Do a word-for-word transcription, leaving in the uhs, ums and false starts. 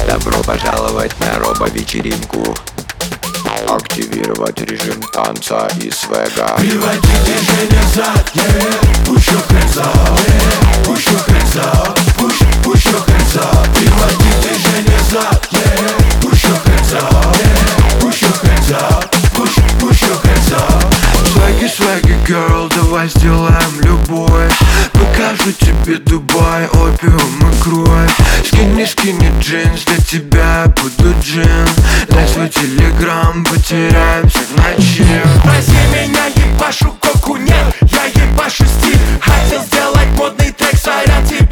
Добро пожаловать на робо-вечеринку. Активировать режим танца и свега. Приводи движение зад, yeah. Push your hands up, yeah. Push your hands up, push, push your hands up. Приводи движение зад, yeah. Push your hands up, yeah. Push your hands up, push, push your hands up. Свеги, свеги, girl, давай сделаем любовь. Покажу тебе Дубай, опиум и кровь. Скини, скини джинс, для тебя я буду джин. Дай свой телеграм, потеряемся в ночи. Спроси меня, ебашу коку, нет, я ебашу стиль. Хотел сделать модный трек, сорян тебе.